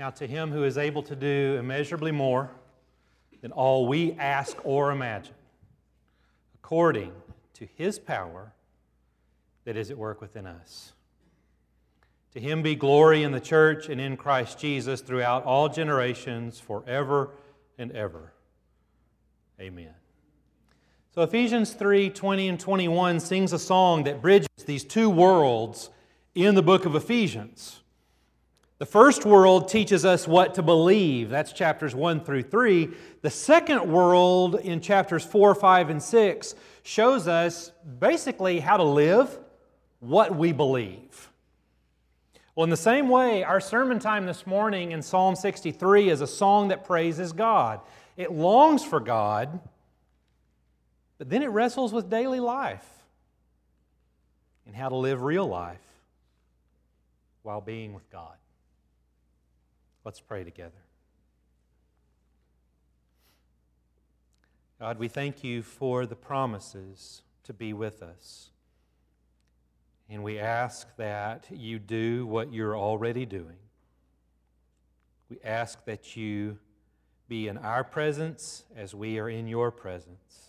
Now to Him who is able to do immeasurably more than all we ask or imagine, according to His power that is at work within us. To Him be glory in the church and in Christ Jesus throughout all generations, forever and ever. Amen. So Ephesians 3:20 and 21 sings a song that bridges these two worlds in the book of Ephesians. The first world teaches us what to believe. That's chapters 1 through 3. The second world in chapters 4, 5, and 6 shows us basically how to live what we believe. Well, in the same way, our sermon time this morning in Psalm 63 is a song that praises God. It longs for God, but then it wrestles with daily life and how to live real life while being with God. Let's pray together. God, we thank You for the promises to be with us. And we ask that You do what You're already doing. We ask that You be in our presence as we are in Your presence.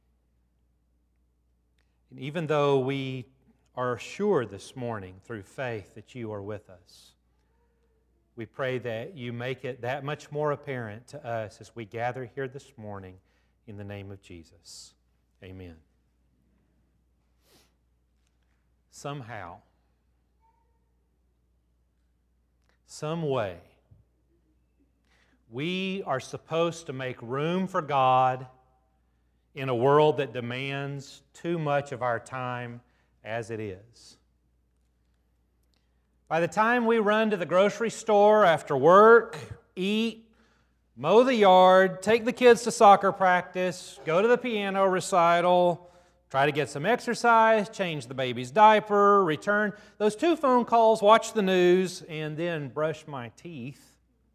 And even though we are sure this morning through faith that You are with us, we pray that You make it that much more apparent to us as we gather here this morning in the name of Jesus. Amen. Somehow, some way, we are supposed to make room for God in a world that demands too much of our time as it is. By the time we run to the grocery store after work, eat, mow the yard, take the kids to soccer practice, go to the piano recital, try to get some exercise, change the baby's diaper, return those 2 phone calls, watch the news, and then brush my teeth,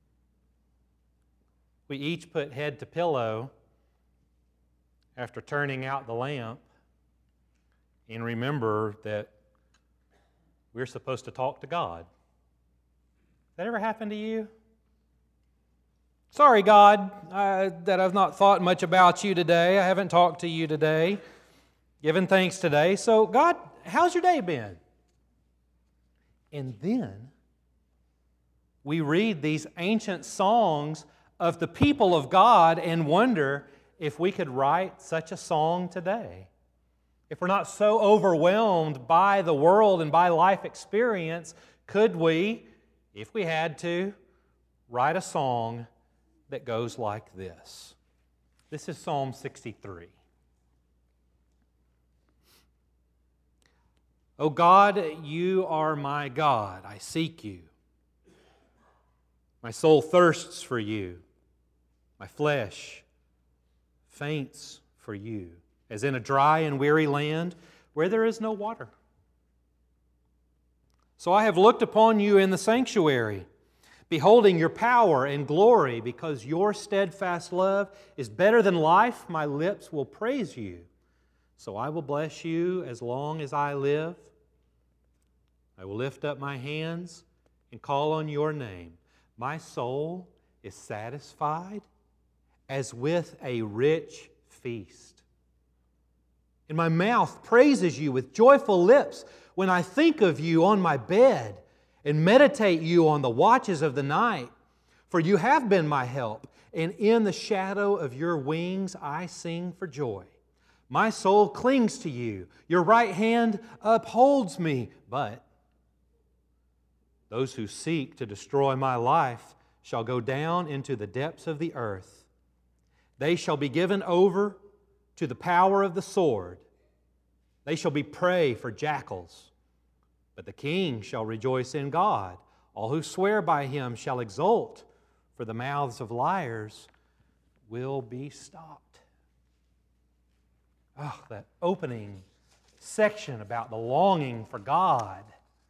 we each put head to pillow after turning out the lamp and remember that we're supposed to talk to God. Has that ever happened to you? Sorry, God, that I've not thought much about You today. I haven't talked to You today, given thanks today. So, God, how's your day been? And then we read these ancient songs of the people of God and wonder if we could write such a song today. If we're not so overwhelmed by the world and by life experience, could we, if we had to, write a song that goes like this? This is Psalm 63. O God, You are my God. I seek You. My soul thirsts for You. My flesh faints for You, as in a dry and weary land where there is no water. So I have looked upon You in the sanctuary, beholding Your power and glory, because Your steadfast love is better than life. My lips will praise You. So I will bless You as long as I live. I will lift up my hands and call on Your name. My soul is satisfied as with a rich feast. And my mouth praises You with joyful lips when I think of You on my bed and meditate You on the watches of the night. For You have been my help, and in the shadow of Your wings I sing for joy. My soul clings to You. Your right hand upholds me. But those who seek to destroy my life shall go down into the depths of the earth. They shall be given over to the power of the sword. They shall be prey for jackals. But the king shall rejoice in God. All who swear by Him shall exult, for the mouths of liars will be stopped. Oh, that opening section about the longing for God.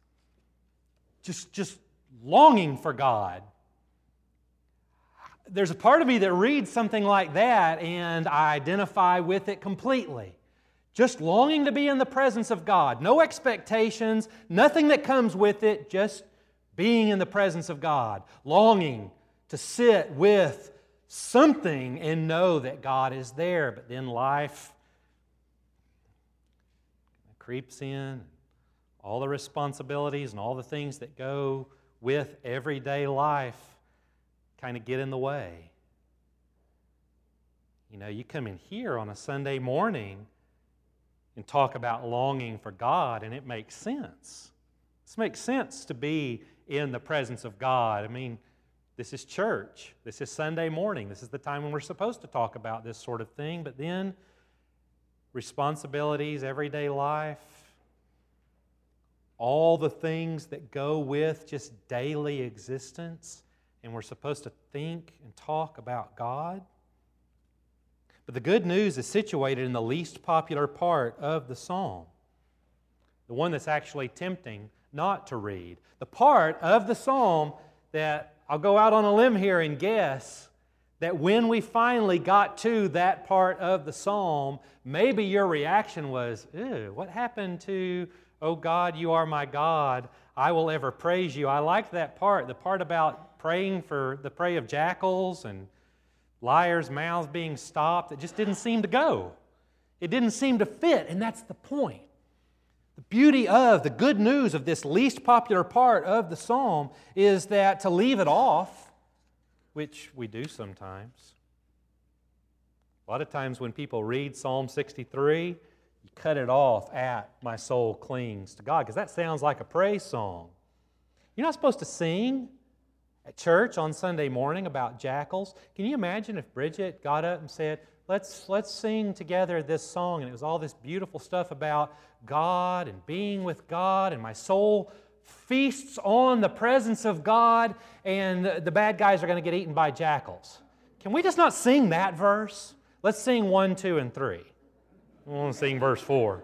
Just longing for God. There's a part of me that reads something like that and I identify with it completely. Just longing to be in the presence of God. No expectations, nothing that comes with it, just being in the presence of God, longing to sit with something and know that God is there. But then life creeps in, all the responsibilities and all the things that go with everyday life kind of get in the way. You know, you come in here on a Sunday morning and talk about longing for God, and it makes sense. It makes sense to be in the presence of God. I mean, this is church. This is Sunday morning. This is the time when we're supposed to talk about this sort of thing. But then responsibilities, everyday life, all the things that go with just daily existence, and we're supposed to think and talk about God. But the good news is situated in the least popular part of the psalm, the one that's actually tempting not to read. The part of the psalm that I'll go out on a limb here and guess that when we finally got to that part of the psalm, maybe your reaction was, ew, what happened to, "Oh God, you are my God, I will ever praise you"? I liked that part, the part about praying for the prey of jackals and liars' mouths being stopped. It just didn't seem to go. It didn't seem to fit, and that's the point. The beauty of, the good news of this least popular part of the psalm is that to leave it off, which we do sometimes. A lot of times when people read Psalm 63, you cut it off at "my soul clings to God," because that sounds like a praise song. You're not supposed to sing at church on Sunday morning about jackals. Can you imagine if Bridget got up and said, let's sing together this song, and it was all this beautiful stuff about God and being with God, and my soul feasts on the presence of God, and the bad guys are going to get eaten by jackals. Can we just not sing that verse? Let's sing 1, 2, and 3. I want to sing verse 4.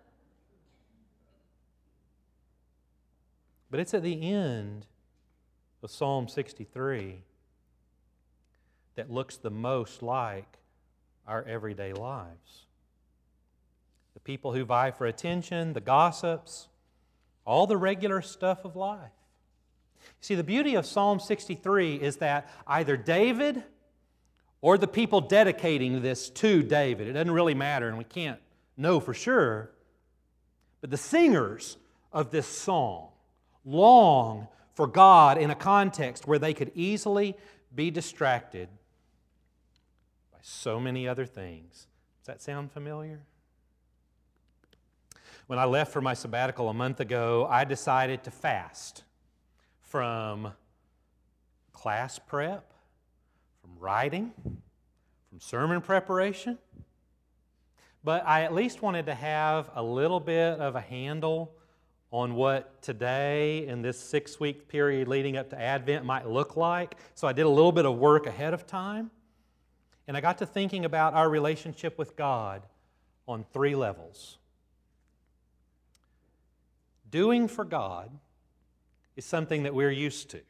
But it's at the end of Psalm 63 that looks the most like our everyday lives. The people who vie for attention, the gossips, all the regular stuff of life. See, the beauty of Psalm 63 is that either David or the people dedicating this to David, it doesn't really matter and we can't know for sure, but the singers of this psalm long for God in a context where they could easily be distracted by so many other things. Does that sound familiar? When I left for my sabbatical a month ago, I decided to fast from class prep, from writing, from sermon preparation. But I at least wanted to have a little bit of a handle on what today in this 6-week period leading up to Advent might look like. So I did a little bit of work ahead of time. And I got to thinking about our relationship with God on 3 levels. Doing for God is something that we're used to.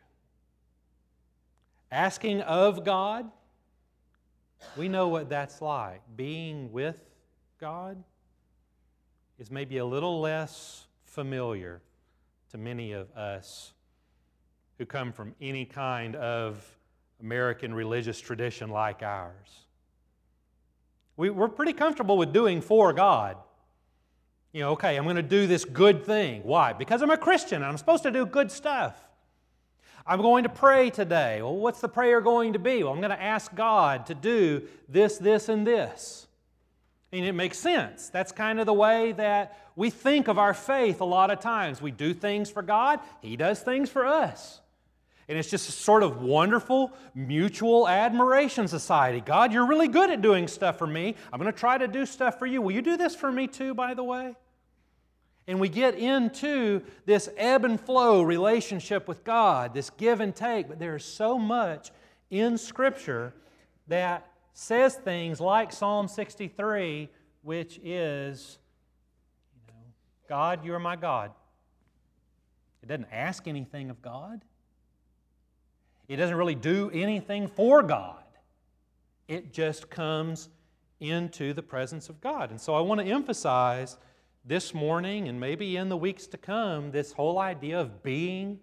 Asking of God, we know what that's like. Being with God is maybe a little less familiar to many of us who come from any kind of American religious tradition like ours. We're pretty comfortable with doing for God. You know, okay, I'm going to do this good thing. Why? Because I'm a Christian and I'm supposed to do good stuff. I'm going to pray today. Well, what's the prayer going to be? Well, I'm going to ask God to do this, this, and this. And it makes sense. That's kind of the way that we think of our faith a lot of times. We do things for God, He does things for us. And it's just a sort of wonderful mutual admiration society. God, you're really good at doing stuff for me. I'm going to try to do stuff for you. Will you do this for me too, by the way? And we get into this ebb and flow relationship with God, this give and take. But there's so much in Scripture that says things like Psalm 63, which is, God, you're my God. It doesn't ask anything of God. It doesn't really do anything for God. It just comes into the presence of God. And so I want to emphasize this morning and maybe in the weeks to come this whole idea of being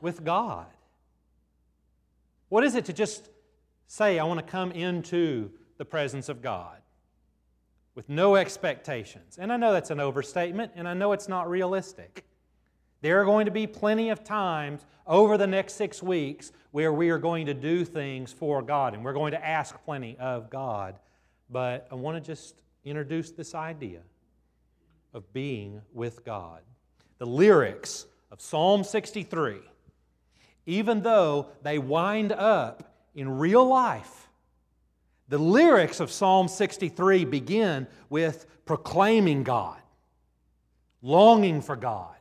with God? What is it to just say, I want to come into the presence of God with no expectations? And I know that's an overstatement, and I know it's not realistic. There are going to be plenty of times over the next 6 weeks where we are going to do things for God, and we're going to ask plenty of God. But I want to just introduce this idea of being with God. The lyrics of Psalm 63, even though they wind up in real life, the lyrics of Psalm 63 begin with proclaiming God, longing for God.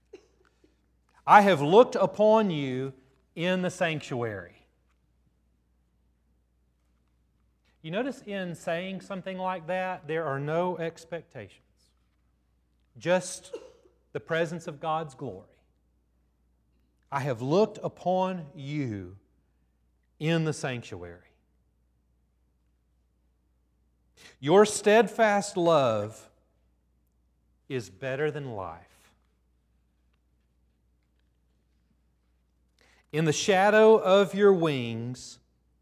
I have looked upon you in the sanctuary. You notice in saying something like that, there are no expectations, just the presence of God's glory. I have looked upon you in the sanctuary. Your steadfast love is better than life. In the shadow of your wings,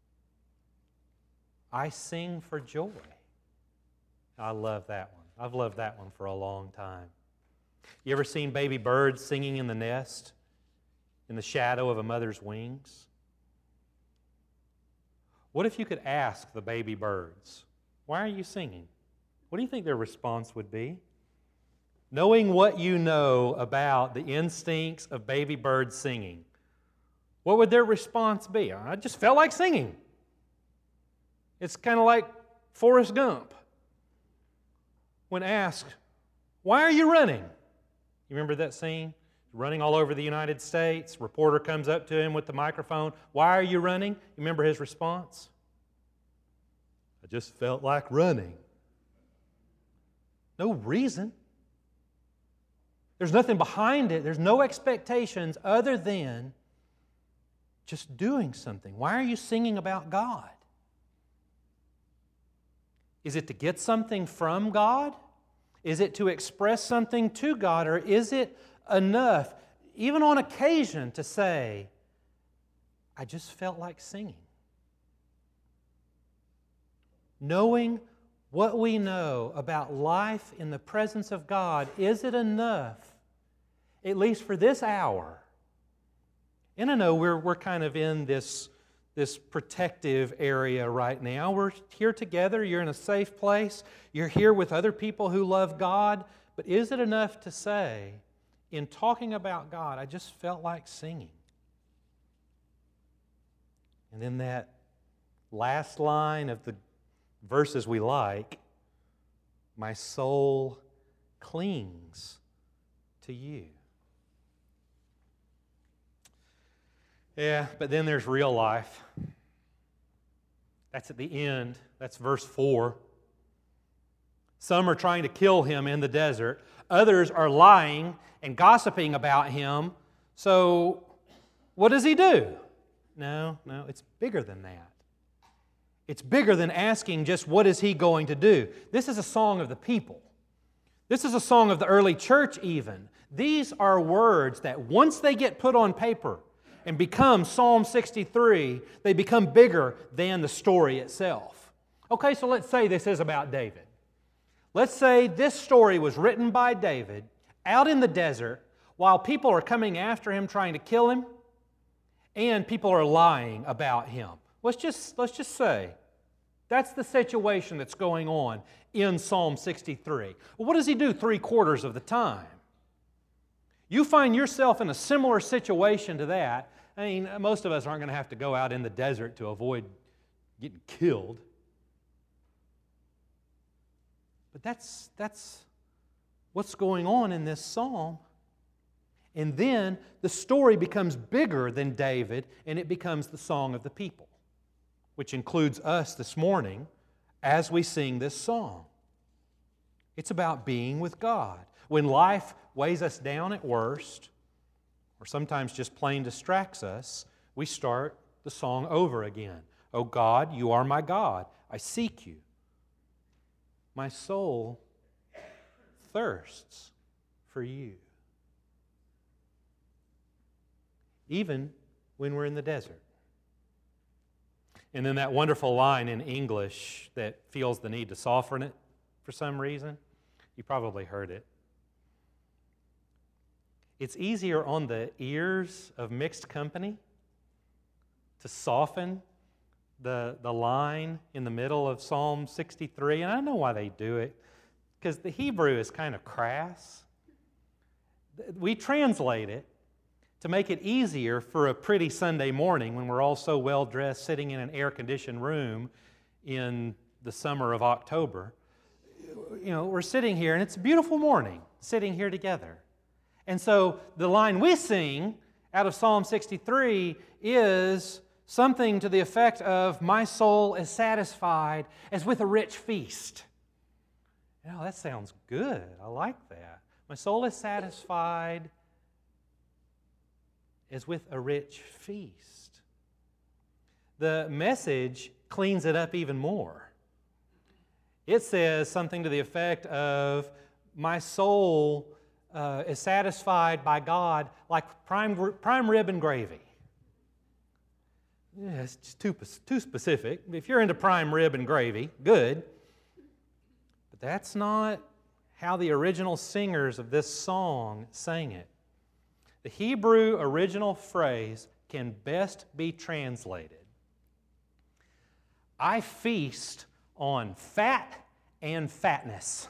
I sing for joy. I love that one. I've loved that one for a long time. You ever seen baby birds singing in the nest, in the shadow of a mother's wings? What if you could ask the baby birds, why are you singing? What do you think their response would be? Knowing what you know about the instincts of baby birds singing, what would their response be? I just felt like singing. It's kind of like Forrest Gump. When asked, why are you running? You remember that scene? Running all over the United States. Reporter comes up to him with the microphone. Why are you running? You remember his response? I just felt like running. No reason. There's nothing behind it. There's no expectations other than just doing something. Why are you singing about God? Is it to get something from God? Is it to express something to God? Or is it enough, even on occasion, to say, I just felt like singing? Knowing what we know about life in the presence of God, is it enough, at least for this hour? And I know we're kind of in this protective area right now. We're here together. You're in a safe place. You're here with other people who love God. But is it enough to say, in talking about God, I just felt like singing? And then that last line of the verses we like, my soul clings to you. Yeah, but then there's real life. That's at the end. That's verse 4. Some are trying to kill him in the desert. Others are lying and gossiping about him. So what does he do? No, it's bigger than that. It's bigger than asking just what is he going to do. This is a song of the people. This is a song of the early church even. These are words that once they get put on paper and become Psalm 63, they become bigger than the story itself. Okay, so let's say this is about David. Let's say this story was written by David out in the desert while people are coming after him trying to kill him and people are lying about him. Let's just say that's the situation that's going on in Psalm 63. Well, what does he do 3/4 of the time? You find yourself in a similar situation to that. I mean, most of us aren't going to have to go out in the desert to avoid getting killed. But that's what's going on in this psalm. And then the story becomes bigger than David, and it becomes the song of the people, which includes us this morning as we sing this song. It's about being with God. When life weighs us down at worst, or sometimes just plain distracts us, we start the song over again. Oh God, you are my God. I seek you. My soul thirsts for you. even when we're in the desert. And then that wonderful line in English that feels the need to soften it for some reason. You probably heard it. It's easier on the ears of mixed company to soften the line in the middle of Psalm 63. And I know why they do it, because the Hebrew is kind of crass. We translate it to make it easier for a pretty Sunday morning when we're all so well-dressed sitting in an air-conditioned room in the summer of October. You know, we're sitting here, and it's a beautiful morning, sitting here together. And so the line we sing out of Psalm 63 is something to the effect of, "My soul is satisfied as with a rich feast." You know, that sounds good. I like that. My soul is satisfied as with a rich feast. The Message cleans it up even more. It says something to the effect of, "My soul is satisfied by God like prime rib and gravy." Yeah, it's just too specific. If you're into prime rib and gravy, good. But that's not how the original singers of this song sang it. The Hebrew original phrase can best be translated, "I feast on fat and fatness."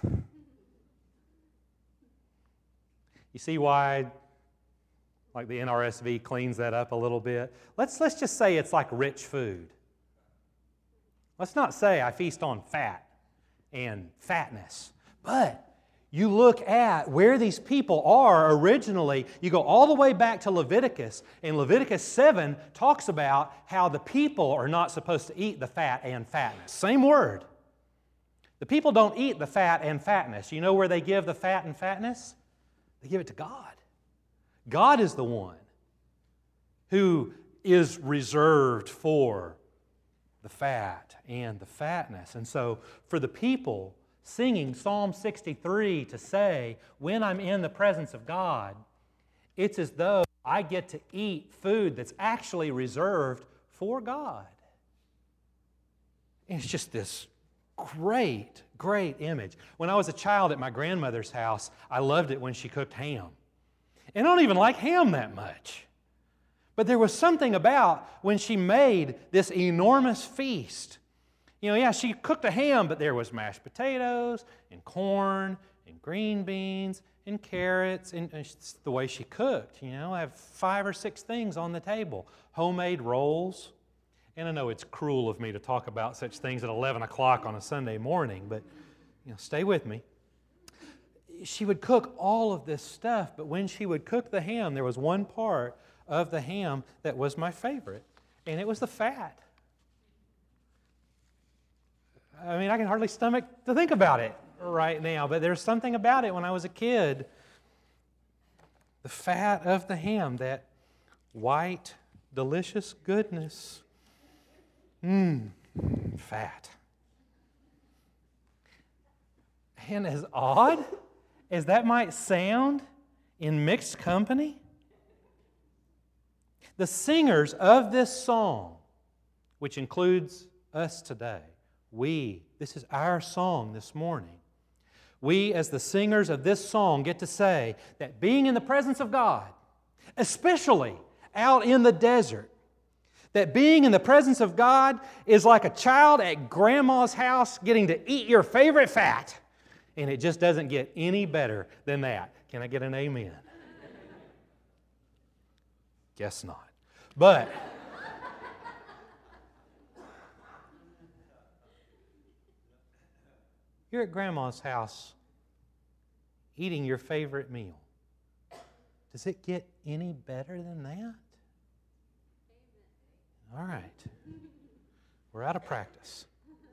You see why, like, the NRSV cleans that up a little bit? Let's just say it's like rich food. Let's not say I feast on fat and fatness. But you look at where these people are originally. You go all the way back to Leviticus, and Leviticus 7 talks about how the people are not supposed to eat the fat and fatness. Same word. The people don't eat the fat and fatness. You know where they give the fat and fatness? They give it to God. God is the one who is reserved for the fat and the fatness. And so for the people singing Psalm 63 to say, when I'm in the presence of God, it's as though I get to eat food that's actually reserved for God. And it's just this great, great image. When I was a child at my grandmother's house, I loved it when she cooked ham. And I don't even like ham that much. But there was something about when she made this enormous feast. You know, yeah, she cooked a ham, but there was mashed potatoes and corn and green beans and carrots. And it's the way she cooked, you know, I have 5 or 6 things on the table. Homemade rolls. And I know it's cruel of me to talk about such things at 11 o'clock on a Sunday morning, but you know, stay with me. She would cook all of this stuff, but when she would cook the ham, there was one part of the ham that was my favorite, and it was the fat. I mean, I can hardly stomach to think about it right now, but there's something about it when I was a kid. The fat of the ham, that white, delicious goodness. Fat. And as odd as that might sound in mixed company, the singers of this song, which includes us today, this is our song this morning. We, as the singers of this song, get to say that being in the presence of God, especially out in the desert, that being in the presence of God is like a child at grandma's house getting to eat your favorite fat. And it just doesn't get any better than that. Can I get an amen? Guess not. But you're at grandma's house eating your favorite meal. Does it get any better than that? All right. We're out of practice.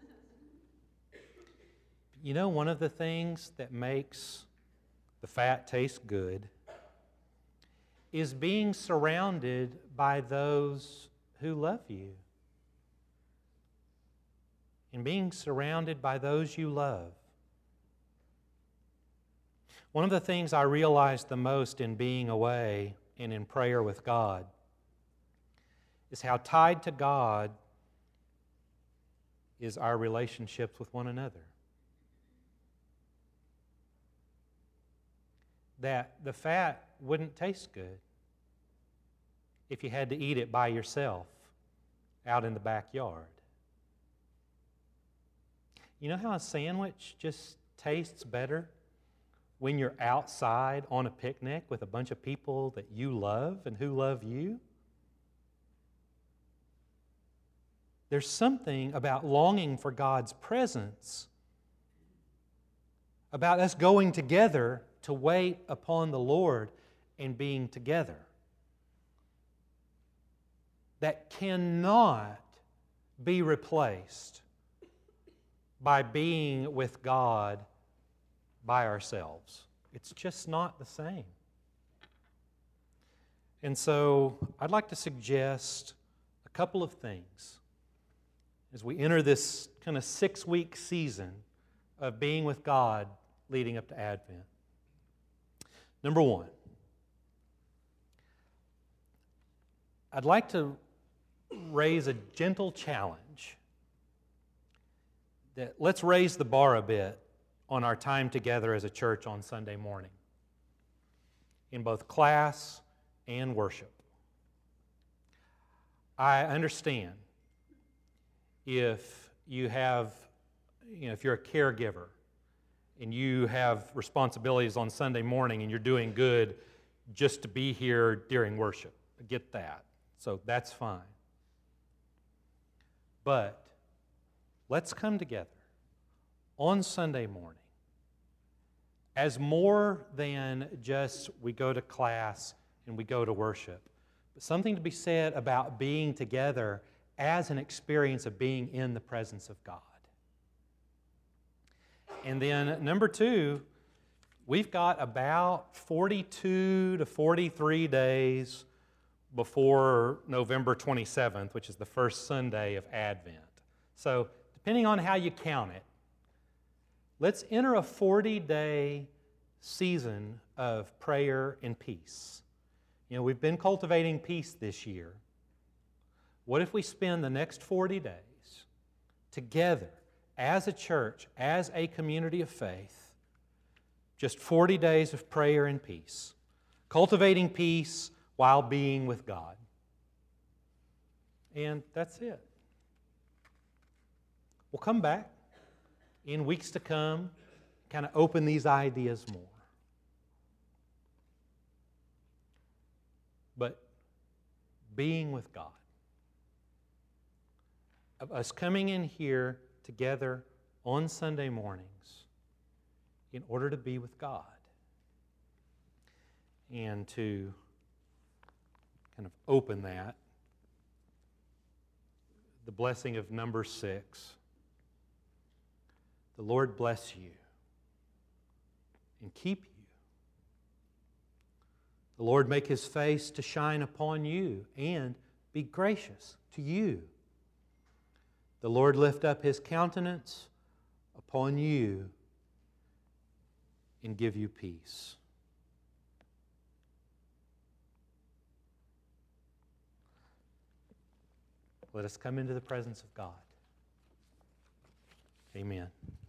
You know, one of the things that makes the fat taste good is being surrounded by those who love you. And being surrounded by those you love. One of the things I realized the most in being away and in prayer with God is how tied to God is our relationships with one another. That the fat wouldn't taste good if you had to eat it by yourself out in the backyard. You know how a sandwich just tastes better when you're outside on a picnic with a bunch of people that you love and who love you? There's something about longing for God's presence, about us going together to wait upon the Lord and being together, that cannot be replaced by being with God by ourselves. It's just not the same. And so I'd like to suggest a couple of things as we enter this kind of 6-week season of being with God leading up to Advent. Number one, I'd like to raise a gentle challenge that let's raise the bar a bit on our time together as a church on Sunday morning in both class and worship. I understand if you have, if you're a caregiver and you have responsibilities on Sunday morning and you're doing good just to be here during worship. I get that. So that's fine. But let's come together on Sunday morning as more than just we go to class and we go to worship, but something to be said about being together as an experience of being in the presence of God. And then number two, we've got about 42 to 43 days before November 27th, which is the first Sunday of Advent. So depending on how you count it, let's enter a 40-day season of prayer and peace. We've been cultivating peace this year. What if we spend the next 40 days together as a church, as a community of faith, just 40 days of prayer and peace, cultivating peace while being with God? And that's it. We'll come back in weeks to come, kind of open these ideas more. But being with God, of us coming in here together on Sunday mornings in order to be with God and to kind of open that, the blessing of number 6. The Lord bless you and keep you. The Lord make His face to shine upon you and be gracious to you. The Lord lift up His countenance upon you and give you peace. Let us come into the presence of God. Amen.